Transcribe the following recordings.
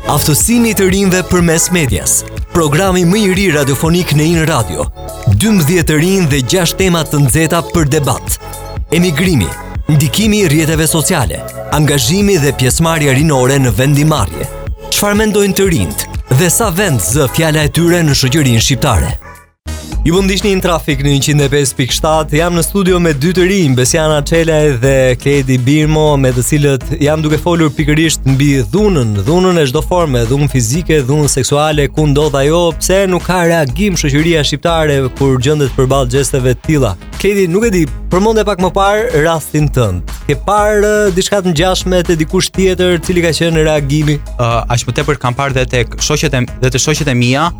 Aftësimi të rinjve përmes medias. Programi më i ri radiofonik në In Radio. 12 të rinj dhe 6 tema të nxehta për debat. Emigrimi, ndikimi i rrjeteve sociale, angazhimi dhe pjesëmarrja rinore në vendimarrje. Çfarë mendojnë të rinjt dhe sa vend zë fjala e tyre në shoqërinë shqiptare? Ju ndiqni në trafik në 105.7, jam në studio me dy të rinj, Besiana Çelaj dhe Kledi Birmo, me të cilët jam duke folur pikërisht mbi dhunën e çdo forme, dhunë fizike, dhunë seksuale, ku ndodh ajo, pse nuk ka reagim shoqëria shqiptare kur gjendet përballë gjesteve të tilla. Kledi, nuk e di, përmendë pak më parë rastin tënd. Ke parë diçka të ngjashme te dikush tjetër, cili ka qenë reagimi? Aq më tepër kam parë dhe tek shoqet e mia,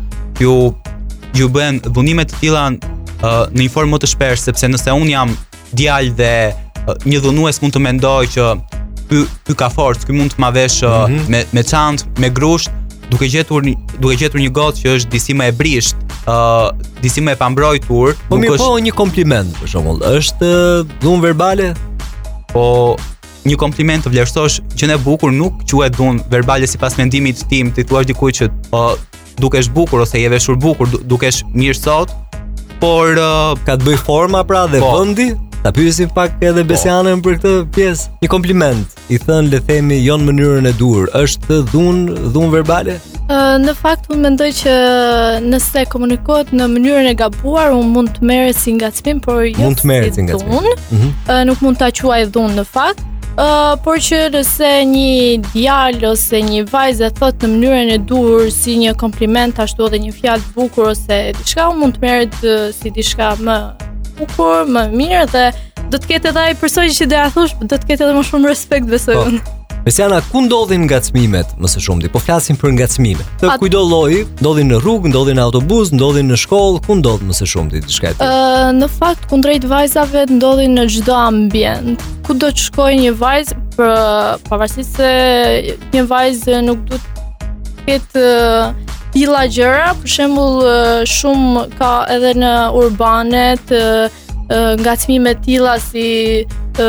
ju bën dhunime të tilla në një formë më të shpesh, sepse nëse un jam djalë dhe një dhunues mund të mendoj që ky ka forcë, ky mund të ma vesh me çantë, me grusht, duke gjetur një gotë që është disi më e brisht, disi më e pambrojtur. Po mirë, po një kompliment për shembull, është dhunë verbale? Po një kompliment të vlerësosh që e bukur nuk quhet dhunë verbale sipas mendimit tim, ti thua dikujt që dukesh bukur ose je veshur bukur, dukesh mirë sot, por ka të bëj forma pra dhe vendi. Ta pyesim pak edhe Besianën për këtë pjesë. Një kompliment, i thënë le themi jo në mënyrën e dur, është dhunë verbale? Në fakt unë mendoj që nëse komunikohet në mënyrën e gabuar, unë mund të merret si ngacmim, por jo si dhunë. Nuk mund ta quaj dhunë në fakt. Por që nëse një djalë ose një vajzë thot në mënyrën e dur si një kompliment, ashtu edhe një fjalë të bukur ose diçka, mund të merret si diçka më bukur, më mirë, dhe do të ketë edhe ai personi që do ja thosh, do të ketë edhe më shumë respekt, besoj unë. Besiana, ku ndodhin ngacmimet më së shumti? Po flasim për ngacmime. Të kujdo lloji, ndodhin në rrugë, ndodhin në autobus, ndodhin në shkollë, ku ndodh më së shumti diçka e tillë? Në fakt kundrejt vajzave ndodhin në çdo ambient. Ku do të shkojë një vajzë, pavarësisht se një vajzë nuk duhet të ketë tilla gjëra, për shembull shumë ka edhe në urbanet ngacmime të tilla si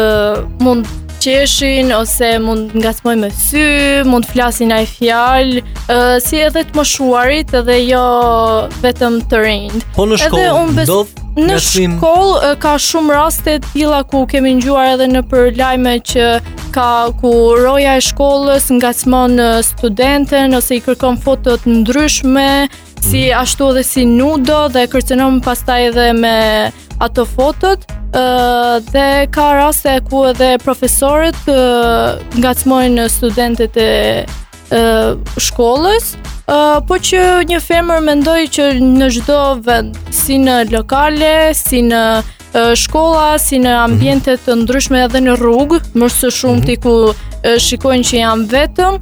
mund qeshin ose mund ngacmoj me sy, mund flasin ai fjalë, si edhe të moshuarit edhe jo vetëm të rinjt. Po në shkollë ndodh në shkollë ka shumë raste të tilla ku kemi ngjuar edhe në për lajme që ku roja e shkollës ngacmon studenten ose i kërkon foto të ndryshme, si ashtu edhe si nudo, dhe kërcënon pastaj edhe me ato fotot. Dhe ka raste ku edhe profesorët ngacmojnë studentët e shkollës, po që një femër mendoj që në çdo vend, si në lokale, si në shkolla, si në ambiente të ndryshme edhe në rrugë, më së shumti ku shikojnë që janë vetëm,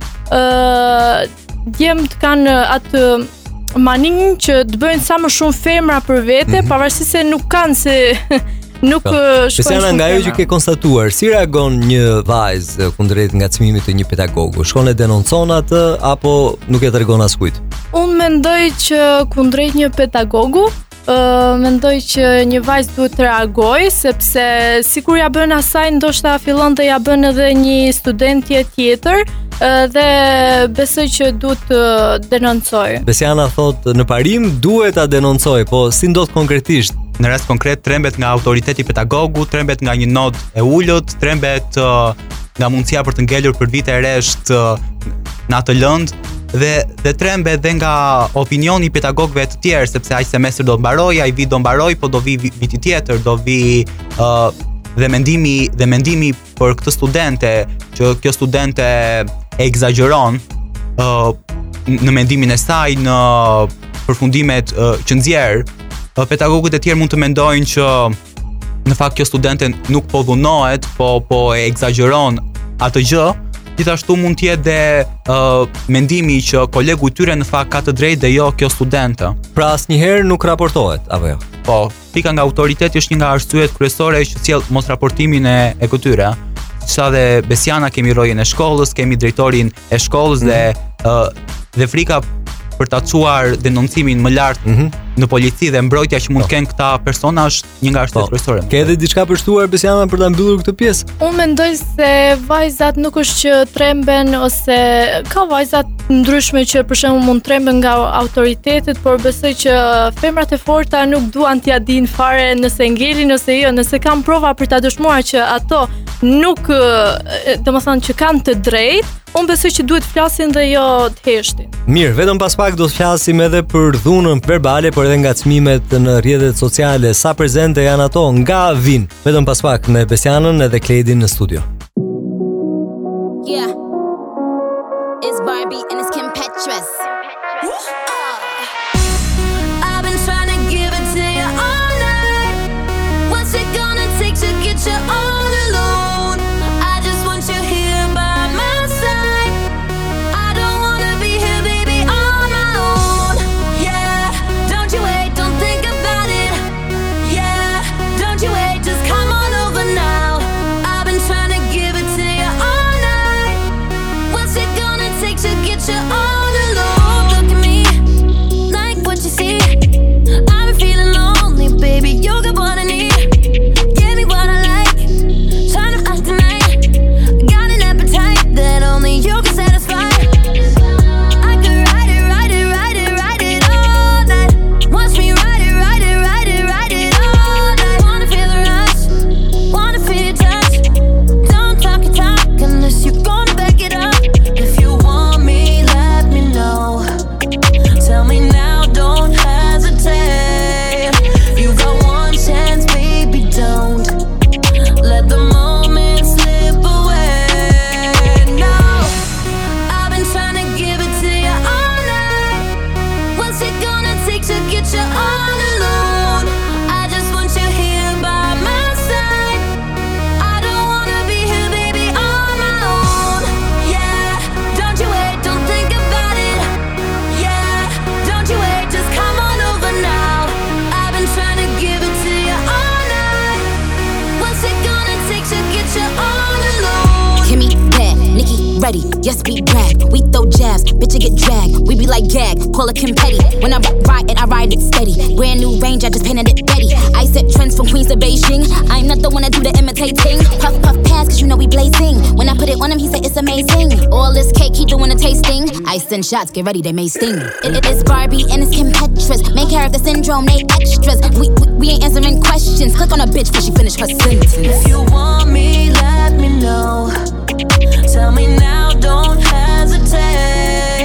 djemtë kanë atë manin që të bëjnë sa më shumë femra për vete, pavarësisht se nuk kanë se nuk shkojnë shumë. Besiana, nga ajo që ke konstatuar, si reagon një vajzë kundrejt ngacmimit të një pedagogu? Shkon e denoncon atë apo nuk e tregon askujt? Unë mendoj që kundrejt një pedagogu, mendoj që një vajzë duhet të reagojë, sepse sikur ja bën asaj, ndoshta fillon të ja bën edhe një studentje tjetër, dhe besoj që duhet të denoncoj. Besiana thot në parim duhet ta denoncoj, po si ndodh konkretisht? Në rast konkret trembet nga autoriteti pedagogu, trembet nga një nodë e ulët, trembet nga mundësia për të ngelur për vite e resht në atë lëndë, dhe trembet dhe nga opinioni i pedagogëve të tjerë, sepse ai semestër do të mbaroj, ai vit do mbaroj, po do vi viti tjetër, do vi dhe mendimi për këtë studente, që kjo studente e egzageron në mendimin e saj, në përfundimet që nxjerr, pedagogët e tjerë mund të mendojnë që në fakt kjo studente nuk po dhunohet, po e egzageron atë gjë. Gjithashtu mund të jetë dhe mendimi që kolegu i tyre në fakt ka të drejtë dhe jo kjo studente. Pra asnjëherë nuk raportohet apo jo? Po, pika nga autoriteti është një nga arsyet kryesore që sjell mos raportimin e këtyre. Sa dhe Besiana kemi rojen e shkollës, kemi drejtorin e shkollës dhe frika për ta çuar denoncimin më lart në polici dhe mbrojtja që mund të kenë këta persona është një nga arsyet kryesore. Ke edhe diçka për shtuar Besiana për ta mbyllur këtë pjesë? Unë mendoj se vajzat nuk është që tremben ose ka vajzat ndryshme që për shembull mund tremben nga autoritetet, por besoj që femrat e forta nuk duan t'ia dinë fare nëse ngelin ose jo, nëse kanë prova për ta dëshmuar që ato nuk, domethënë që kanë të drejtë, unë besoj që duhet flasin dhe jo të heshtin. Mirë, vetëm pas pak do të flasim edhe për dhunën verbale, por edhe ngacmimet në rrjetet sociale. Sa prezente janë ato, nga vin. Vetëm pas pak me Besianën edhe Kleidin në studio. Yeah. It's Barbie and it's Kim Petras. I've been trying to give it to you all night. What's it gonna take to get you all alone? I just want you here by my side. I don't wanna be here, baby, on my own. Yeah, don't you wait, don't think about it. Yeah, don't you wait, just come on over now. I've been trying to give it to you all night. What's it gonna take to get you all alone? Look at me, like what you see. I've been feeling lonely, baby, you got what I need. Give me what I like, trying to find tonight. Got an appetite that only you can satisfy. I could ride it, ride it, ride it, ride it all night. Watch me ride it, ride it, ride it, ride it all night. Wanna feel the rush, wanna feel your touch. Don't talk your talk unless you're gonna back it up. If you want me, let me know. Tell me now, don't hesitate. You got one chance, baby, don't let the moment slip away. No, I've been trying to give it to you all night. What's it gonna take to get you all alone? I just want you here by my side. I don't wanna be here, baby, on my own. Yeah, don't you wait, don't think about it. Yeah, don't you wait, just come on over now. I've been trying to give it to you all night. What's it gonna take to get you all alone? Kimmy, bad, Nikki, ready, yes we brag. We throw jabs, bitch you get dragged. We be like gag, call it Kim Petty. When I ride it, I ride it steady. Brand new range, I just painted it Betty. I set trends from Queens to Beijing. I'm not the one that do the imitating. Puff, puff, pass, cause you know we blazing. When I put it on him, he said it's amazing. All this cake, he doing a tasting. Ice and shots, get ready, they may sting. It's Barbie and it's Kim Petras. Main character syndrome, they extras. We ain't answering questions. Click on a bitch before she finish her sentence. If you want me, let me know. Tell me now, don't hesitate.